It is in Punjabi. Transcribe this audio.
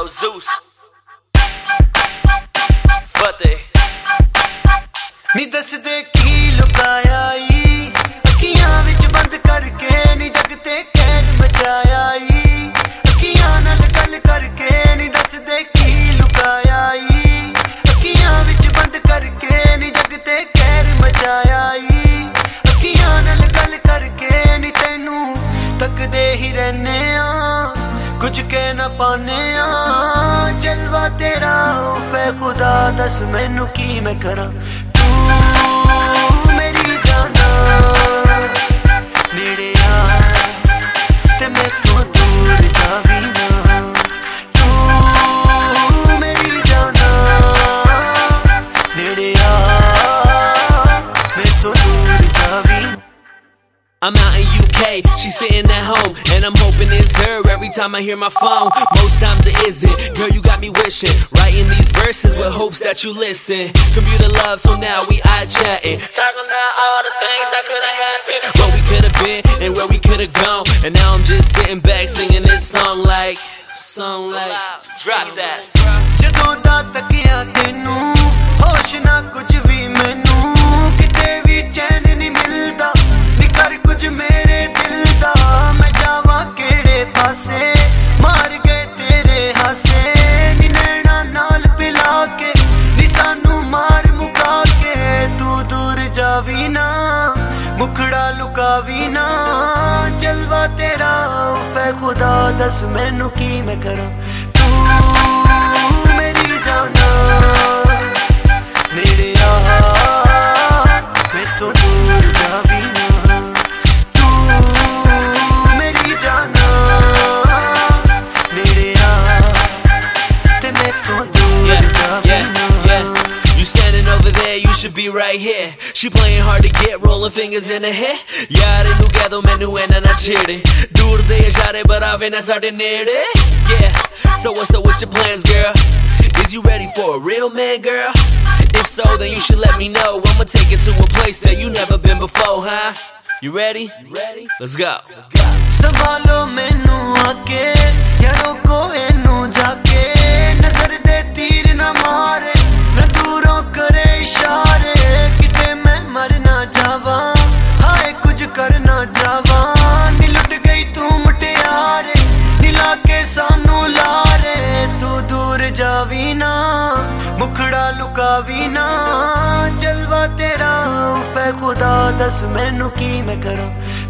Yo Zeus Fateh ਨੀ ਦੱਸਦੇ ਕੀ ਲੁਕਾਇਆ ਈ ਅੱਖੀਆਂ ਵਿੱਚ ਬੰਦ ਕਰਕੇ ਨੀ ਜਗ ਤੇ ਕਹਿਰ ਮਚਾਇਆ ਈ ਅੱਖੀਆਂ ਨਾਲ ਗੱਲ ਕਰਕੇ ਨੀ ਦੱਸਦੇ ਕੀ ਲੁਕਾਇਆ ਈ ਅੱਖੀਆਂ ਵਿੱਚ ਬੰਦ ਕਰਕੇ ਨੀ ਜਗ ਤੇ ਕਹਿਰ ਮਚਾਇਆ ਈ ਅੱਖੀਆਂ ਨਾਲ ਗੱਲ ਕਰਕੇ ਨੀ ਤੈਨੂੰ ਤੱਕਦੇ ਹੀ ਰਹਿੰਦੇ ਆ ਕੁਝ ਕਹਿ ਨਾ ਪਾਉਂਦੇ ਆ ਜਲਵਾ ਤੇਰਾ ਉਫੇ ਖੁਦਾ ਦੱਸ ਮੈਨੂੰ ਕੀ ਮੈਂ ਕਰਾਂ मेरी जाना नेड़े आ ते मैं तो दूर जावी ना तू मेरी जाना नेड़े आ मैं तो दूर जावी ना I'm out in UK, she's sitting at home, and I'm hoping it's her every time I hear my phone. Most times it isn't. Girl, you got me wishing, writing these verses with hopes that you listen. Computer love, so now we chatting, talking about all the things that could've happened, what we could've been and where we could've gone. And now I'm just sitting back singing this song like drop that. ਜਦੋਂ ਦਾ ਤੱਕਿਆ ਤੈਨੂੰ ਹੋਸ਼ ਨਾ ਕੁਝ ਵੀ ਮੈਨੂੰ ਕਿਤੇ ਵੀ ਚੈਨ ਨਹੀਂ ਮਿਲਦਾ ਨੀ ਕਰ ਕੁਝ ਮੇਰੇ ਦਿਲ ਦਾ ਮੈਂ ਜਾਵਾਂ ਕਿਹੜੇ ਪਾਸੇ ਮਾਰ ਗਏ ਤੇਰੇ ਹਾਸੇ ਨੀ ਨੈਣਾ ਨਾਲ ਪਿਲਾ ਕੇ ਨੀ ਸਾਨੂੰ ਮਾਰ ਮੁਕਾ ਕੇ ਤੂੰ ਦੂਰ ਜਾਵੀ ਨਾ ਮੁਖੜਾ ਲੁਕਾਵੀ ਨਾ ਜਲਵਾ ਤੇਰਾ ਉਫੇ ਖੁਦਾ ਦੱਸ ਮੈਨੂੰ ਕੀ ਮੈਂ ਕਰਾਂ ਤੂੰ ਮੇਰੀ ਜਾਨਾ ਨੇੜੇ ਆ ਮੈਥੋਂ ਦੂਰ ਜਾਵੀ ਨਾ ਤੂੰ ਮੇਰੀ ਜਾਨਾ ਨੇੜੇ ਆ ਤੇ ਮੈਥੋਂ ਦੂਰ ਜਾਵੀ ਨਾ You standing over there, you should be right here. She playing hard to get, rolling fingers in her hair. Yare nu ਕਹਿ ਦੋ ਮੈਨੂੰ ਇਹਨਾਂ ਨਾ ਛੇੜੇ ਦੂਰ ਦੇ ਇਸ਼ਾਰੇ ਬਰਾਵੇ ਨਾ ਸਾਡੇ ਨੇੜੇ. Yeah, so what's up with your plans, girl? Is you ready for a real man, girl? If so, then you should let me know. I'ma take it to a place that you never been before, huh? You ready? Let's go. ਸੰਭਾਲੋ ਮੈਨੂੰ ਆਕੇ ਯਾਰੋ ਕੋ ਇਹਨੂੰ ਜਾਕੇ ਨਜ਼ਰ ਦੇ ਤੀਰ ਨਾ ਮਾਰੇ ਨਾ ਦੂਰੋਂ ਕਰੇ ਇਸ਼ਾਰੇ ਕਿਤੇ ਮੈਂ ਮਰ ਨਾ ਜਾਵਾਂ ਹਾਏ ਕੁਝ ਕਰ ਨਾ ਜਾਵਾਂ ਨੀ ਲੁੱਟ ਗਈ ਤੂੰ ਮੁਟਿਆਰੇ ਨੀ ਲਾ ਕੇ ਸਾਨੂੰ ਲਾਰੇ ਤੂੰ ਦੂਰ ਜਾਵੀ ਨਾ ਮੁਖੜਾ ਲੁਕਾਵੀ ਨਾ ਜਲਵਾ ਤੇਰਾ ਉਫੇ ਖੁਦਾ ਦੱਸ ਮੈਨੂੰ ਕੀ ਮੈਂ ਕਰਾਂ